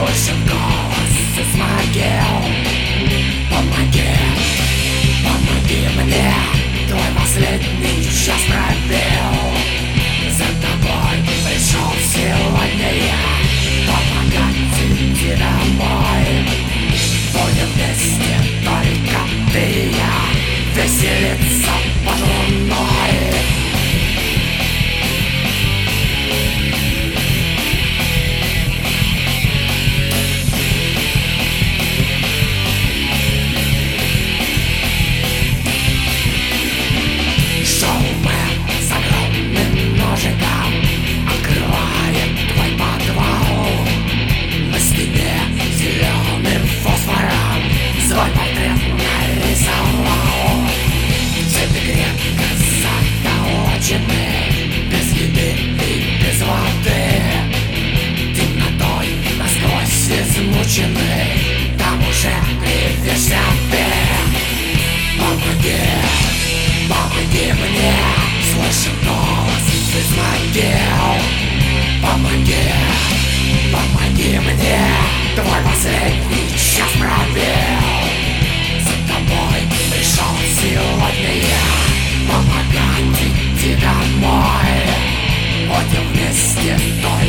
Слышен голос из могил. Помоги, помоги мне, твой последний час пробил. За тобой пришел сегодня я, помогать идти домой. Будем вместе только ты и я, веселиться под луной. Открывает твой подвал. На стене зеленым фосфором свой портрет нарисовал. Цветы крепко заколочены, без еды и без воды, темнотой насквозь измучены. Там уже кривишься ты. Помоги, помоги мне, слышен голос из могил. Помоги, помоги мне, твой последний час пробил. За тобой пришел сегодня я, помогать идти домой. Будем вместе только